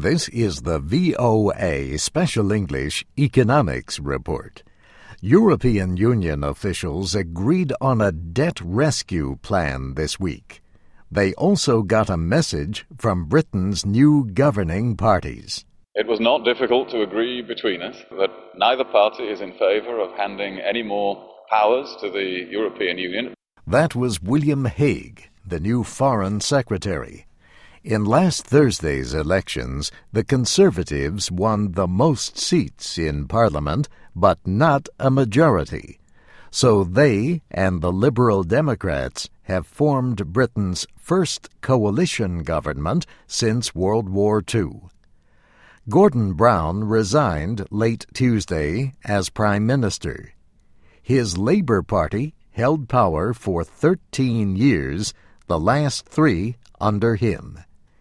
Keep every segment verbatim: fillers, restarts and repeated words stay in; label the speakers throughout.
Speaker 1: This is the V O A Special English Economics Report. European Union officials agreed on a debt rescue plan this week. They also got a message from Britain's new governing parties.
Speaker 2: It was not difficult to agree between us that neither party is in favour of handing any more powers to the European Union.
Speaker 1: That was William Hague, the new Foreign Secretary. In last Thursday's elections, the Conservatives won the most seats in Parliament, but not a majority. So they and the Liberal Democrats have formed Britain's first coalition government since World War Two. Gordon Brown resigned late Tuesday as Prime Minister. His Labour Party held power for thirteen years, the last three under him.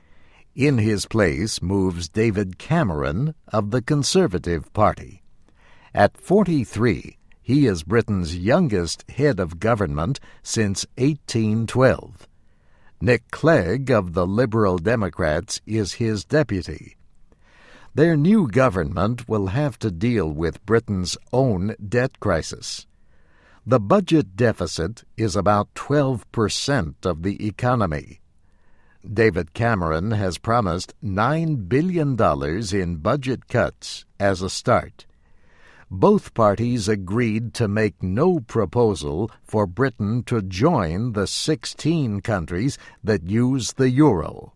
Speaker 1: In his place moves David Cameron of the Conservative Party. At forty-three, he is Britain's youngest head of government since eighteen twelve. Nick Clegg of the Liberal Democrats is his deputy. Their new government will have to deal with Britain's own debt crisis. The budget deficit is about twelve percent of the economy. David Cameron has promised nine billion dollars in budget cuts as a start. Both parties agreed to make no proposal for Britain to join the sixteen countries that use the euro.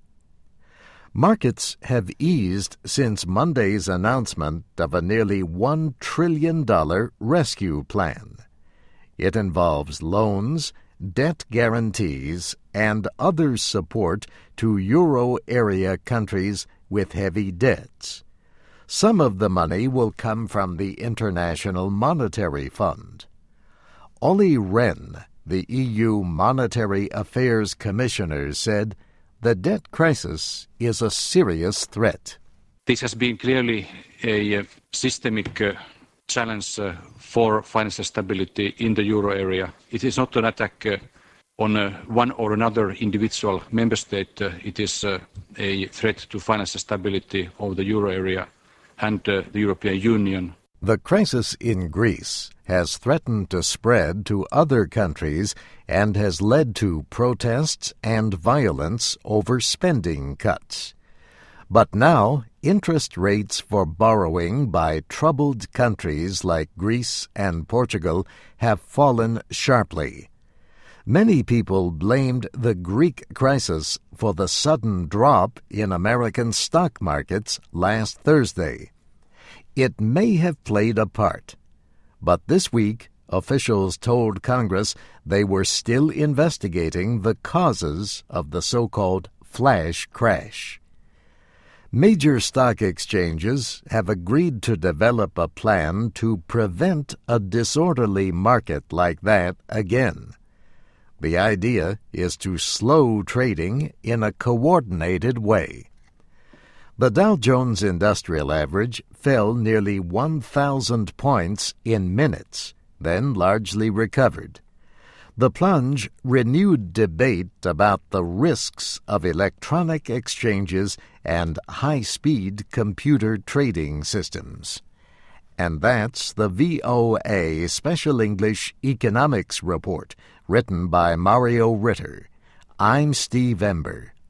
Speaker 1: Markets have eased since Monday's announcement of a nearly one trillion dollars rescue plan. It involves loans, debt guarantees, and other support to euro area countries with heavy debts. Some of the money will come from the International Monetary Fund. Olli Rehn, the E U Monetary Affairs Commissioner, said the debt crisis is a serious threat.
Speaker 3: This has been clearly a uh, systemic uh, challenge uh, for financial stability in the euro area. It is not an attack uh, on uh, one or another individual member state. Uh, it is uh, a threat to financial stability of the euro area and uh, the European Union.
Speaker 1: The crisis in Greece has threatened to spread to other countries and has led to protests and violence over spending cuts. But now, interest rates for borrowing by troubled countries like Greece and Portugal have fallen sharply. Many people blamed the Greek crisis for the sudden drop in American stock markets last Thursday. It may have played a part, but this week officials told Congress they were still investigating the causes of the so-called flash crash. Major stock exchanges have agreed to develop a plan to prevent a disorderly market like that again. The idea is to slow trading in a coordinated way. The Dow Jones Industrial Average fell nearly one thousand points in minutes, then largely recovered. The plunge renewed debate about the risks of electronic exchanges and high-speed computer trading systems. And that's the V O A Special English Economics Report, written by Mario Ritter. I'm Steve Ember.